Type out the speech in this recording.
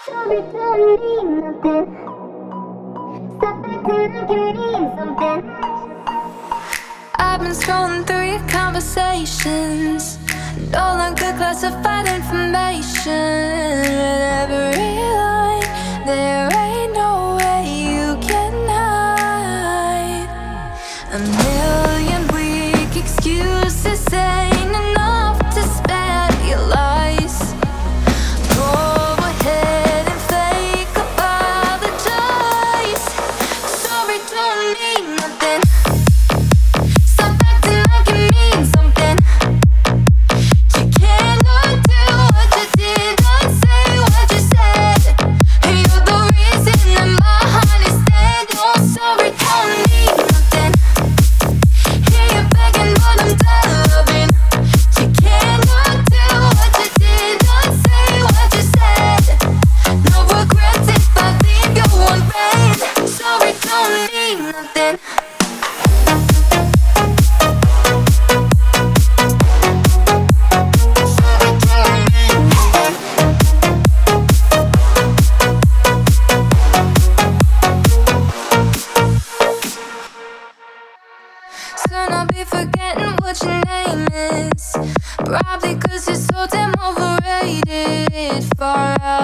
Sorry don't mean nothing. Stop acting like it means something. I've been scrolling through your conversations, no longer classified information. With every line, there ain't no way you can hide. A million weak excuses ain't enough to spare your lies. Go ahead and fake apologize. Sorry don't mean nothing. Stop acting like it means something. You cannot do what you did, not say what you said. You're the reason that my heart is dead. Oh, sorry don't mean nothing. Hear you begging, but I'm done loving. You cannot do what you did, not say what you said. No regrets if I leave you unread. Sorry don't mean nothing. Soon I'll be forgetting what your name is. Probably 'cause you're so damn overrated. Far out